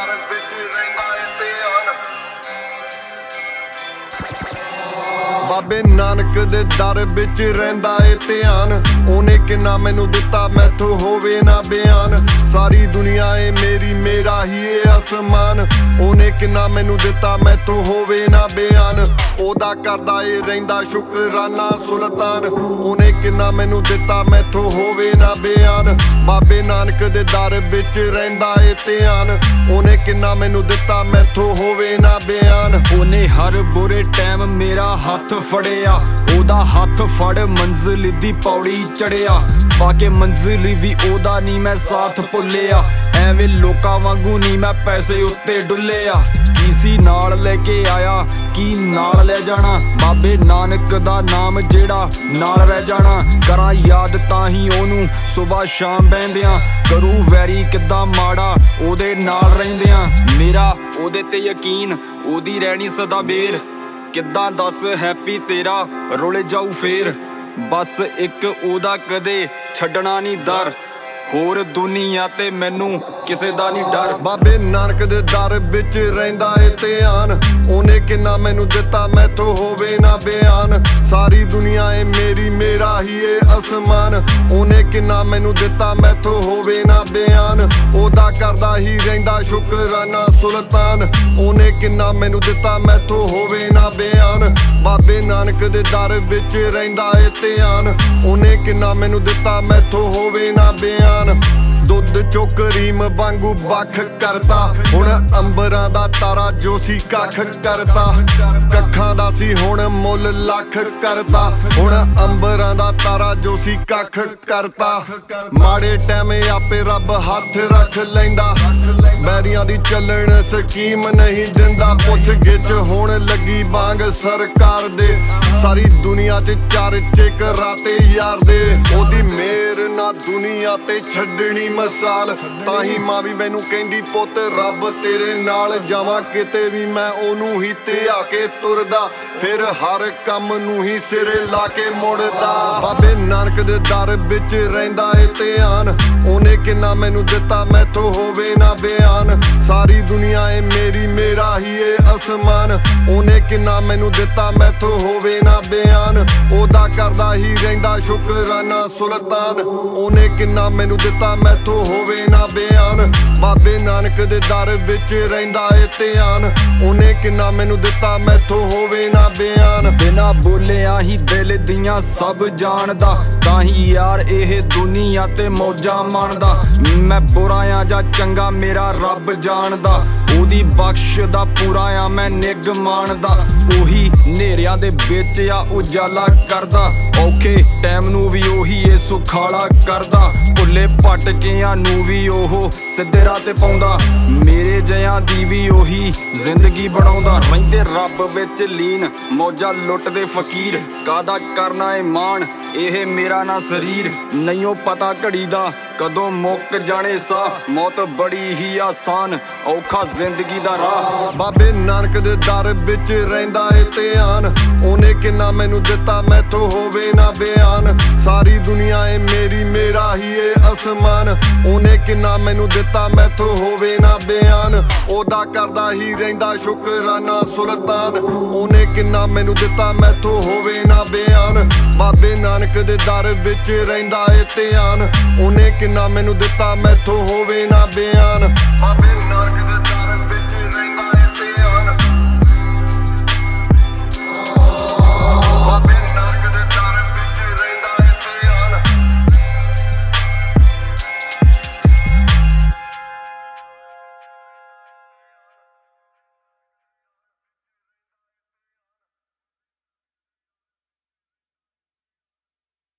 ਦਰ ਵਿੱਚ ਰਹਿੰਦਾ ਏ ਧਿਆਨ। ਬਾਬੇ ਨਾਨਕ ਦੇ ਦਰ ਵਿੱਚ ਰਹਿੰਦਾ ਏ ਧਿਆਨ। ਉਹਨੇ ਕਿੰਨਾ ਮੈਨੂੰ ਦਿੱਤਾ ਮੈਥੋਂ ਹੋਵੇ ਨਾ ਬਿਆਨ। ਸਾਰੀ ਦੁਨੀਆ ਏ ਮੇਰੀ, ਮੇਰਾ ਹੀ ਏ ਅਸਮਾਨ। ਉਹਨੇ ਕਿੰਨਾ ਮੈਨੂੰ ਦਿੱਤਾ ਮੈਥੋਂ ਹੋਵੇ ਨਾ ਬਿਆਨ। ਉਹਦਾ ਕਰਦਾ ਏ ਰਹਿੰਦਾ ਸ਼ੁਕਰਾਨਾ ਸੁਲਤਾਨ। ਉਹਨੇ ਕਿੰਨਾ ਮੈਨੂੰ ਦਿੱਤਾ ਮੈਥੋਂ ਹੋਵੇ ਨਾ ਬਿਆਨ। ਬਾਬੇ ਨਾਨਕ ਦੇ ਦਰ ਵਿੱਚ ਰਹਿੰਦਾ ਏ ਧਿਆਨ। ਉਹਨੇ ਕਿੰਨਾ ਮੈਨੂੰ ਦਿੱਤਾ ਮੈਥੋਂ ਹੋਵੇ ਨਾ ਬਿਆਨ। ਉਹਨੇ ਹਰ ਬੁਰੇ ਟਾਈਮ ਮੇਰਾ ਹੱਥ ਫੜਿਆ। ਉਹਦਾ ਹੱਥ ਫੜ ਮੰਜ਼ਿਲ ਦੀ ਪੌੜੀ ਚੜਿਆ। ਪਾ ਕੇ ਮੰਜ਼ਿਲ ਵੀ ਉਹਦਾ ਨਹੀਂ ਮੈਂ ਸਾਥ ਭੁੱਲਿਆ। ਐਵੇਂ ਲੋਕਾਂ ਵਾਂਗੂ ਨਹੀਂ ਮੈਂ ਪੈਸੇ ਉੱਤੇ ਡੁੱਲਿਆ। ਕੀ ਸੀ ਨਾਲ ਲੈ ਕੇ ਆਇਆ, ਕੀ ਨਾਲ ਲੈ ਜਾਣਾ। ਬਾਬੇ ਨਾਨਕ ਦਾ ਨਾਮ ਜਿਹੜਾ ਨਾਲ ਰਹਿ ਜਾਣਾ। ਕਰਾਂ ਯਾਦ ਤਾਂ ਹੀ ਉਹਨੂੰ ਸੁਬਾਹ ਸ਼ਾਮ ਬਹਿੰਦਿਆਂ। ਕਰੂ ਵੈਰੀ ਕਿੱਦਾਂ ਮਾੜਾ ਉਹਦੇ ਨਾਲ ਰਹਿੰਦਿਆਂ। ਮੇਰਾ ਉਹਦੇ ਤੇ ਯਕੀਨ, ਉਹਦੀ ਰਹਿਣੀ ਸਦਾ ਬੇਰ। ਕਿੱਦਾਂ ਦੱਸ ਹੈਪੀ ਤੇਰਾ ਰੁਲ ਜਾਊ ਫੇਰ। ਬਸ ਇੱਕ ਉਹਦਾ ਕਦੇ ਛੱਡਣਾ ਨਹੀਂ ਦਰ। ਹੋਰ ਦੁਨੀਆ ਤੇ ਮੈਨੂੰ ਕਿਸੇ ਦਾ ਨਹੀਂ ਡਰ। ਬਾਬੇ ਨਾਨਕ ਦੇ ਦਰ ਵਿੱਚ ਰਹਿੰਦਾ ਏ ਧਿਆਨ। ਉਹਨੇ ਕਿੰਨਾ ਮੈਨੂੰ ਦਿੱਤਾ ਮੈਥੋਂ ਹੋਵੇ ਨਾ ਬਿਆਨ। ਸਾਰੀ ਦੁਨੀਆ ਏ ਮੇਰੀ, ਮੇਰਾ ਹੀ ਏ ਅਸਮਾਨ। ਉਹਨੇ ਕਿੰਨਾ ਮੈਨੂੰ ਦਿੱਤਾ ਮੈਥੋਂ ਹੋਵੇ ਨਾ ਬਿਆਨ। ਉਹਦਾ ਕਰਦਾ ਹੀ ਰਹਿੰਦਾ ਸ਼ੁਕਰਾਨਾ ਸੁਲਤਾਨ। ਉਹਨੇ ਕਿੰਨਾ ਮੈਨੂੰ ਦਿੱਤਾ ਮੈਥੋਂ ਹੋਵੇ ਨਾ ਬਿਆਨ। ਬਾਬੇ ਨਾਨਕ ਦੇ ਦਰ ਵਿੱਚ ਰਹਿੰਦਾ ਏ ਧਿਆਨ। ਉਹਨੇ ਕਿੰਨਾ ਮੈਨੂੰ ਦਿੱਤਾ ਮੈਥੋਂ ਹੋਵੇ ਨਾ ਬਿਆਨ। ਦੁੱਧ ਚੋਂ ਕਰੀਮ ਵਾਂਗੂ ਵੱਖ ਕਰਤਾ। ਹੁਣ ਅੰਬਰਾਂ ਦਾ ਤਾਰਾ ਜੋ ਸੀ ਕੱਖ ਕਰਤਾ। ਕੱਖਾਂ ਦਾ ਸੀ ਹੁਣ ਮੁੱਲ ਲੱਖ ਕਰਤਾ। ਹੁਣ ਅੰਬਰਾਂ ਦਾ ਤਾਰਾ ਜੋ ਸੀ ਕੱਖ ਕਰਤਾ। ਮਾੜੇ ਟਾਈਮ ਆਪੇ ਰੱਬ ਹੱਥ ਰੱਖ ਲੈਂਦਾ। ਬੈਰੀਆਂ ਦੀ ਚੱਲਣ ਸਕੀਮ ਨਹੀਂ ਦਿੰਦਾ। ਪੁੱਛ ਗਿੱਛ ਹੋਣ ਲੱਗੀ ਵਾਂਗ ਸਰਕਾਰ ਦੇ। ਸਾਰੀ ਦੁਨੀਆ 'ਚ ਚਰਚੇ ਕਰਾਤੇ ਯਾਰ ਦੇ। ਉਹਦੀ ਮੇਰ ਨਾ ਦੁਨੀਆ ਤੇ ਛੱਡਣੀ ਮਿਸਾਲ। ਤਾਂ ਹੀ ਮਾਂ ਵੀ ਮੈਨੂੰ ਕਹਿੰਦੀ ਪੁੱਤ ਰੱਬ ਤੇਰੇ ਨਾਲ। ਜਾਵਾਂ ਕਿਤੇ ਵੀ ਮੈਂ ਉਹਨੂੰ ਹੀ ਧਿਆ ਕੇ ਤੁਰਦਾ। ਫਿਰ ਹਰ ਕੰਮ ਨੂੰ ਹੀ ਸਿਰੇ ਲਾ ਕੇ ਮੁੜਦਾ। ਬਾਬੇ ਨਾਨਕ ਦੇ ਦਰ ਵਿੱਚ ਰਹਿੰਦਾ ਏ ਧਿਆਨ। ਉਹਨੇ ਕਿੰਨਾ ਮੈਨੂੰ ਦਿੱਤਾ ਮੈਥੋਂ ਹੋਵੇ ਨਾ ਬਿਆਨ। ਸਾਰੀ ਦੁਨੀਆ ਏ ਮੇਰੀ, ਮੇਰਾ ਹੀ ਏ ਅਸਮਾਨ। ਉਹਨੇ ਕਿੰਨਾ ਮੈਨੂੰ ਦਿੱਤਾ ਮੈਥੋਂ ਹੋਵੇ ਨਾ ਬਿਆਨ। ਉਹਦਾ ਕਰਦਾ ਹੀ ਰਹਿੰਦਾ ਸ਼ੁਕਰਾਨਾ ਸੁਲਤਾਨ। ਉਹਨੇ ਕਿੰਨਾ ਮੈਨੂੰ ਦਿੱਤਾ ਮੈਥੋਂ ਹੋਵੇ ਨਾ ਬਿਆਨ। ਬਾਬੇ ਨਾਨਕ ਦੇ ਦਰ ਵਿੱਚ ਰਹਿੰਦਾ ਏ ਧਿਆਨ। ਉਹਨੇ ਕਿੰਨਾ ਮੈਨੂੰ ਦਿੱਤਾ ਮੈਥੋਂ ਹੋਵੇ ਨਾ ਬਿਆਨ। ਬਿਨਾਂ ਬੋਲਿਆ ਹੀ ਦਿਲ ਦੀਆਂ ਸਭ ਜਾਣਦਾ। ਤਾਂ ਹੀ ਯਾਰ ਇਹ ਦੁਨੀਆ ਤੇ ਮੌਜਾਂ ਮਾਣਦਾ। ਮੈਂ ਬੁਰਾ ਆ ਜਾਂ ਚੰਗਾ ਮੇਰਾ ਰੱਬ ਜਾਣਦਾ। ਉਹਦੀ ਬਖਸ਼ ਦਾ ਪੂਰਾ ਆ ਮੈਂ ਨਿੱਘ ਮਾਣਦਾ। ਉਹੀ ਹਨੇਰਿਆਂ ਦੇ ਵਿੱਚ ਆ ਉਜਾਲਾ ਕਰਦਾ। ਔਖੇ ਟਾਈਮ ਨੂੰ ਵੀ ਉਹੀ ਏ ਸੁਖਾਲਾ ਕਰਦਾ। ਭੁੱਲੇ ਭਟਕਿਆਂ ਨੂੰ ਵੀ ਉਹ ਸਿੱਧੇ ਰਾਹ ਤੇ ਪਾਉਂਦਾ। ਮੇਰੇ ਜਿਆਂ ਦੀ ਵੀ ਉਹੀ ਜ਼ਿੰਦਗੀ ਬਣਾਉਂਦਾ। ਰਹਿੰਦੇ ਰੱਬ ਵਿੱਚ ਲੀਨ, ਮੌਜਾਂ ਲੁੱਟਦੇ ਫਕੀਰ। ਕਾਹਦਾ ਕਰਨਾ ਏ ਮਾਣ, ਇਹ ਮੇਰਾ ਨਾ ਸਰੀਰ। ਨਹੀਂਓ ਪਤਾ ਘੜੀ ਦਾ ਕਦੋਂ ਮੁੱਕ ਜਾਣੇ ਸਾਹ। ਮੌਤ ਬੜੀ ਹੀ ਆਸਾਨ, ਔਖਾ ਜ਼ਿੰਦਗੀ ਦਾ ਰਾਹ। ਬਾਬੇ ਨਾਨਕ ਦੇ ਦਰ ਵਿੱਚ ਰਹਿੰਦਾ ਏ ਧਿਆਨ। ਉਹਨੇ ਕਿੰਨਾ ਮੈਨੂੰ ਦਿੱਤਾ ਮੈਥੋਂ ਹੋਵੇ ਨਾ ਬਿਆਨ। ਸਾਰੀ ਦੁਨੀਆ ਏ ਮੇਰੀ, ਮੇਰਾ ਹੀ ਏ ਅਸਮਾਨ। ਉਹਨੇ ਕਿੰਨਾ ਮੈਨੂੰ ਦਿੱਤਾ ਮੈਥੋਂ ਹੋਵੇ ਨਾ ਬਿਆਨ। ਉਹਦਾ ਕਰਦਾ ਹੀ ਰਹਿੰਦਾ ਸ਼ੁਕਰਾਨਾ ਸੁਲਤਾਨ। ਉਹਨੇ ਕਿੰਨਾ ਮੈਨੂੰ ਦਿੱਤਾ ਮੈਥੋਂ ਹੋਵੇ ਨਾ ਬਿਆਨ। ਬਾਬੇ ਨਾਨਕ ਦੇ ਦਰ ਵਿੱਚ ਰਹਿੰਦਾ ਏ ਧਿਆਨ। ਉਹਨੇ ਕਿੰਨਾ ਮੈਨੂੰ ਦਿੱਤਾ ਮੈਥੋਂ ਹੋਵੇ ਨਾ ਬਿਆਨ।